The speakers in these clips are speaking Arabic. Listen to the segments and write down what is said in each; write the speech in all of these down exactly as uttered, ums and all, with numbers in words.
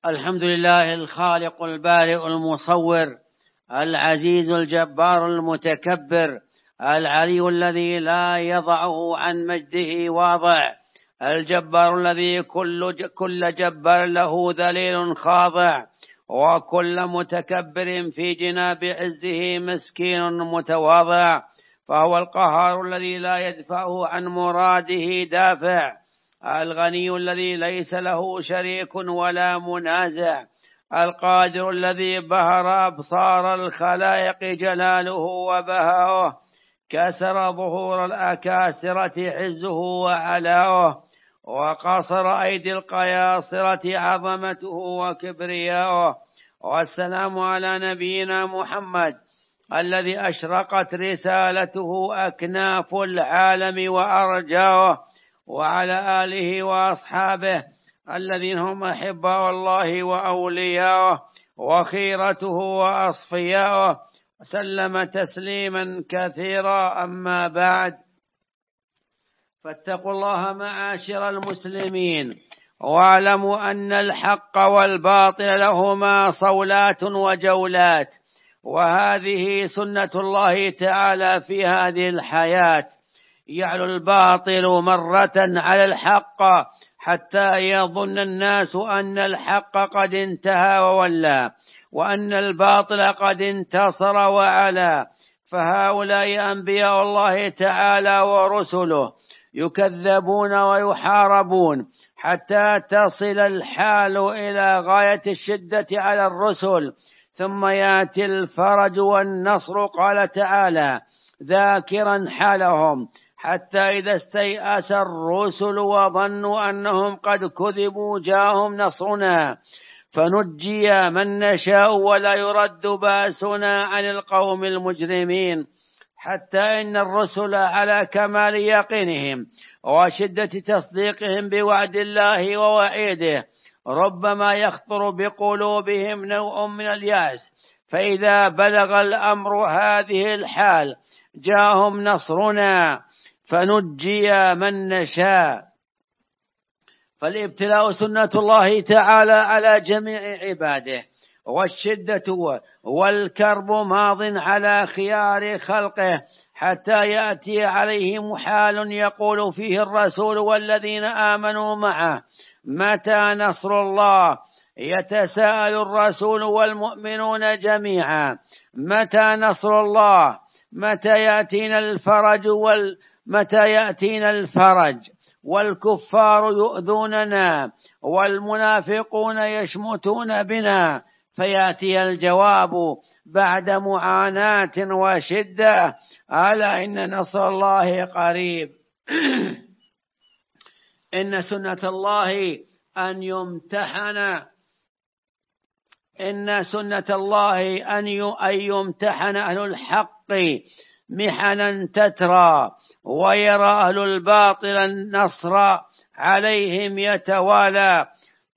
الحمد لله الخالق البارئ المصور العزيز الجبار المتكبر العلي الذي لا يضعه عن مجده واضع، الجبار الذي كل كل جبار له ذليل خاضع، وكل متكبر في جناب عزه مسكين متواضع، فهو القهار الذي لا يدفعه عن مراده دافع، الغني الذي ليس له شريك ولا منازع، القادر الذي بهر أبصار الخلائق جلاله وبهاؤه، كسر ظهور الأكاسرة عزه وعلاؤه، وقصر أيدي القياصرة عظمته وكبرياؤه. والسلام على نبينا محمد الذي أشرقت رسالته أكناف العالم وأرجاؤه، وعلى آله وأصحابه الذين هم أحباء الله وأولياؤه وخيرته وأصفياؤه، سلم تسليما كثيرا. أما بعد، فاتقوا الله معاشر المسلمين، واعلموا أن الحق والباطل لهما صولات وجولات، وهذه سنة الله تعالى في هذه الحياة، يعلو الباطل مرة على الحق حتى يظن الناس أن الحق قد انتهى وولى، وأن الباطل قد انتصر وعلا، فهؤلاء أنبياء الله تعالى ورسله يكذبون ويحاربون حتى تصل الحال إلى غاية الشدة على الرسل، ثم يأتي الفرج والنصر. قال تعالى ذاكرا حالهم حتى إذا استيأس الرسل وظنوا أنهم قد كذبوا جاءهم نصرنا فنجي من نشاء ولا يرد باسنا عن القوم المجرمين، حتى إن الرسل على كمال يقينهم وشدة تصديقهم بوعد الله ووعيده ربما يخطر بقلوبهم نوع من اليأس، فإذا بلغ الأمر هذه الحال جاءهم نصرنا فنجي من نشاء. فالابتلاء سنة الله تعالى على جميع عباده، والشدة والكرب ماض على خيار خلقه، حتى يأتي عليهم حال يقول فيه الرسول والذين آمنوا معه متى نصر الله، يتساءل الرسول والمؤمنون جميعا متى نصر الله، متى يأتينا الفرج وال متى يأتينا الفرج والكفار يؤذوننا والمنافقون يشمتون بنا، فيأتي الجواب بعد معاناة وشدة ألا إن نصر الله قريب. إن سنة الله أن يمتحن إن سنة الله أن يمتحن أهل الحق محنا تترى، ويرى أهل الباطل النصر عليهم يتوالى،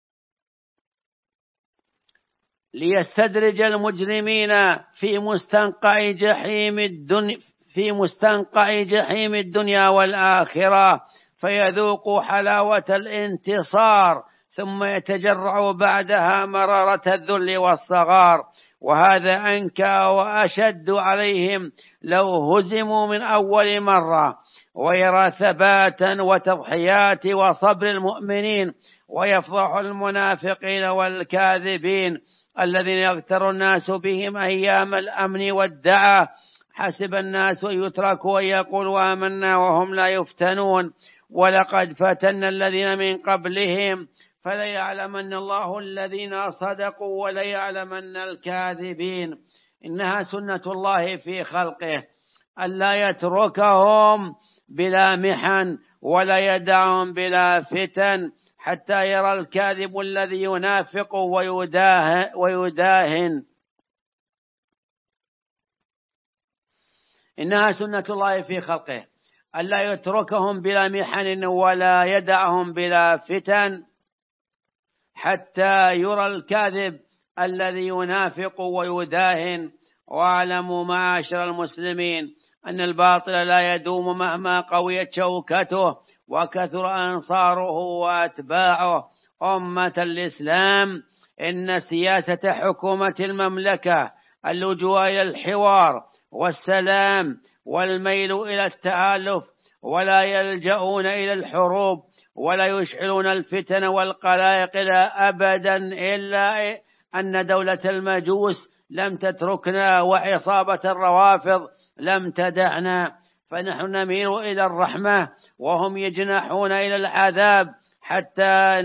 ليستدرج المجرمين في مستنقع جحيم الدنيا في مستنقع جحيم الدنيا والآخرة، فيذوقوا حلاوة الانتصار ثم يتجرع بعدها مرارة الذل والصغار، وهذا أنكى وأشد عليهم لو هزموا من أول مرة. ويرى ثباتا وتضحيات وصبر المؤمنين، ويفضح المنافقين والكاذبين الذين يغتر الناس بهم أيام الأمن والدعاء، حسب الناس أن يتركوا ويقولوا آمنا وهم لا يفتنون، ولقد فتنا الذين من قبلهم فليعلمن الله الذين صدقوا وليعلمن الكاذبين. إنها سنة الله في خلقه ألا يتركهم بلا محن ولا يدعهم بلا فتن، حتى يرى الكاذب الذي ينافق ويداهن, ويداهن. إنها سنة الله في خلقه ألا يتركهم بلا محن ولا يدعهم بلا فتن، حتى يرى الكاذب الذي ينافق ويداهن. واعلموا معاشر المسلمين أن الباطل لا يدوم مهما قويت شوكته وكثر أنصاره وأتباعه. أمة الإسلام إن سياسة حكومة المملكة اللجوء إلى الحوار والسلام والميل إلى التآلف، ولا يلجؤون إلى الحروب ولا يشعلون الفتن والقلاقل أبدا، إلا أن دولة المجوس لم تتركنا وعصابة الروافض لم تدعنا، فنحن نميل إلى الرحمة وهم يجنحون إلى العذاب حتى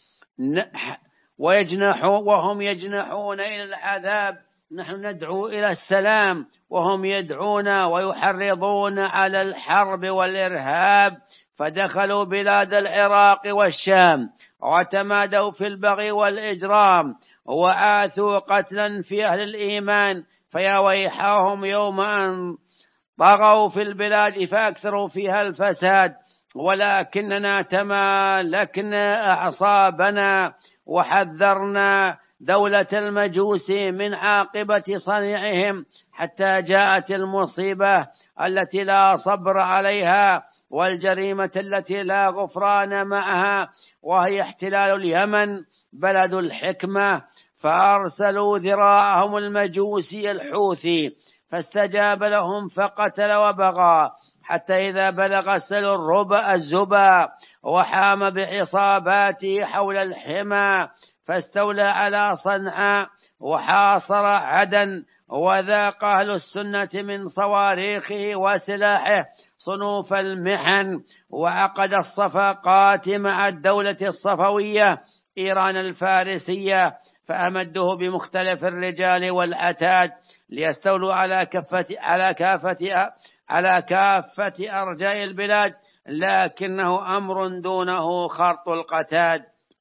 ويجنحون وهم يجنحون إلى العذاب. نحن ندعو إلى السلام وهم يدعون ويحرضون على الحرب والإرهاب، فدخلوا بلاد العراق والشام وتمادوا في البغي والإجرام وعاثوا قتلا في أهل الإيمان، فيا ويحهم يوم أن طغوا في البلاد فأكثروا فيها الفساد، ولكننا تمالكنا أعصابنا وحذرنا دولة المجوس من عاقبة صنيعهم حتى جاءت المصيبة التي لا صبر عليها والجريمة التي لا غفران معها، وهي احتلال اليمن بلد الحكمة، فأرسلوا ذراعهم المجوسي الحوثي فاستجاب لهم فقتل وبغى، حتى إذا بلغ السل الربا الزبا وحام بعصاباته حول الحمى فاستولى على صنعاء وحاصر عدن، وذاق أهل السنة من صواريخه وسلاحه صنوف المحن، وعقد الصفقات مع الدولة الصفوية إيران الفارسية، فأمده بمختلف الرجال والعتاد ليستولوا على كافة على كافة على كافة أرجاء البلاد، لكنه أمر دونه خرط القتاد.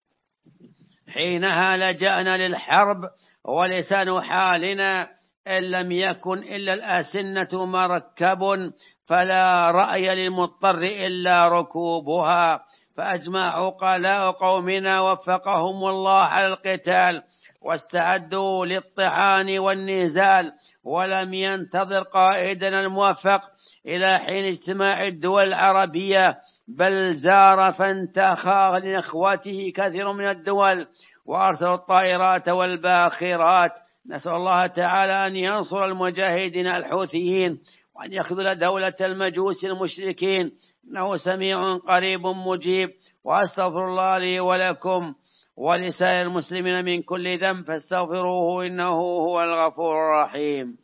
حينها لجأنا للحرب، ولسان حالنا إن لم يكن إلا الأسنة مركب، فلا رأي للمضطر إلا ركوبها. فأجمع عقلاء قومنا وفقهم الله على القتال، واستعدوا للطعان والنزال، ولم ينتظر قائدنا الموفق إلى حين اجتماع الدول العربية، بل زار فانتخى لإخوته كثير من الدول، وأرسلوا الطائرات والباخرات. نسأل الله تعالى أن ينصر المجاهدين الحوثيين، وأن يخذل دولة المجوس المشركين، إنه سميع قريب مجيب. وأستغفر الله لي ولكم ولسائر المسلمين من كل ذنب، فاستغفروه إنه هو الغفور الرحيم.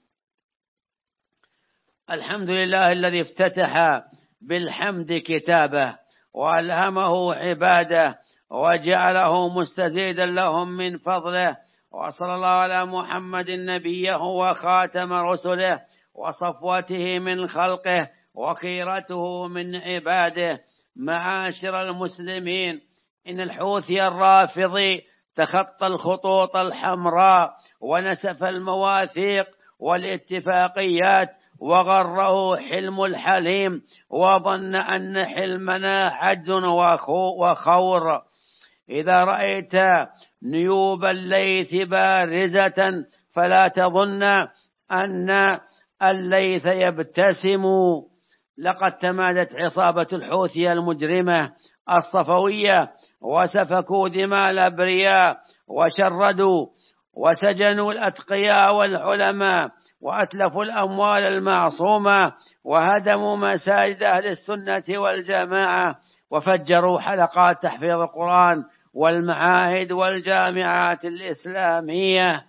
الحمد لله الذي افتتح بالحمد كتابه وألهمه عباده وجعله مستزيدا لهم من فضله، وصلى الله على محمد نبيه وخاتم رسله وصفوته من خلقه وخيرته من عباده. معاشر المسلمين، إن الحوثي الرافضي تخطى الخطوط الحمراء ونسف المواثيق والاتفاقيات، وغره حلم الحليم، وظن أن حلمنا عجز وخور. إذا رأيت نيوب الليث بارزة فلا تظن أن الليث يبتسم. لقد تمادت عصابة الحوثي المجرمة الصفوية وسفكوا دماء الأبرياء، وشردوا وسجنوا الأتقياء والعلماء، وأتلفوا الأموال المعصومة، وهدموا مساجد أهل السنة والجماعة، وفجروا حلقات تحفيظ القرآن والمعاهد والجامعات الإسلامية،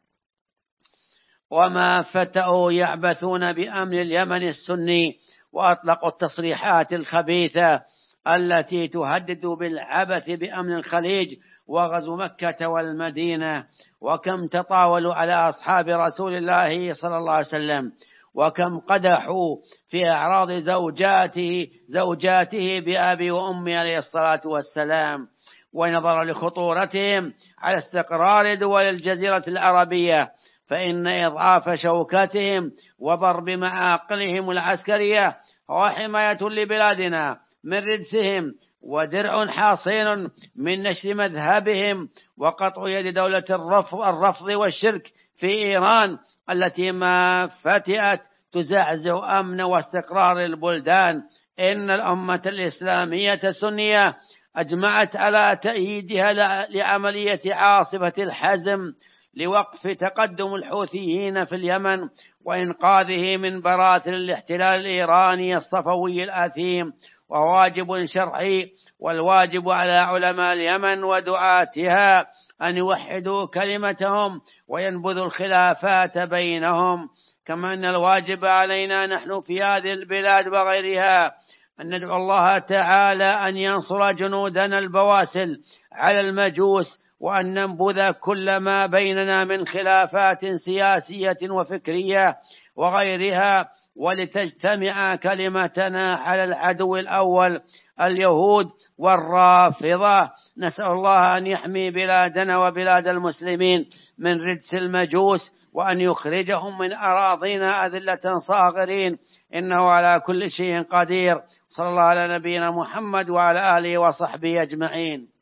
وما فتأوا يعبثون بأمن اليمن السني، وأطلقوا التصريحات الخبيثة التي تهدد بالعبث بأمن الخليج وغزو مكة والمدينة. وكم تطاولوا على أصحاب رسول الله صلى الله عليه وسلم، وكم قدحوا في أعراض زوجاته زوجاته بأبي وأمي عليه الصلاة والسلام. ونظرا لخطورتهم على استقرار دول الجزيرة العربية، فإن إضعاف شوكتهم وضرب معاقلهم العسكرية هو حماية لبلادنا من رجسهم، ودرع حاصين من نشر مذهبهم، وقطع يد دولة الرفض, الرفض والشرك في إيران التي ما فتئت تزعزع أمن واستقرار البلدان. إن الأمة الإسلامية السنية أجمعت على تأييدها لعملية عاصفة الحزم لوقف تقدم الحوثيين في اليمن وإنقاذه من براثن الاحتلال الإيراني الصفوي الآثيم، وواجب شرعي. والواجب على علماء اليمن ودعاتها أن يوحدوا كلمتهم وينبذوا الخلافات بينهم، كما أن الواجب علينا نحن في هذه البلاد وغيرها أن ندعو الله تعالى أن ينصر جنودنا البواسل على المجوس، وأن ننبذ كل ما بيننا من خلافات سياسية وفكرية وغيرها، ولتجتمع كلمتنا على العدو الأول اليهود والرافضة. نسأل الله أن يحمي بلادنا وبلاد المسلمين من رجس المجوس، وأن يخرجهم من أراضينا أذلة صاغرين، إنه على كل شيء قدير. صلى الله على نبينا محمد وعلى آله وصحبه أجمعين.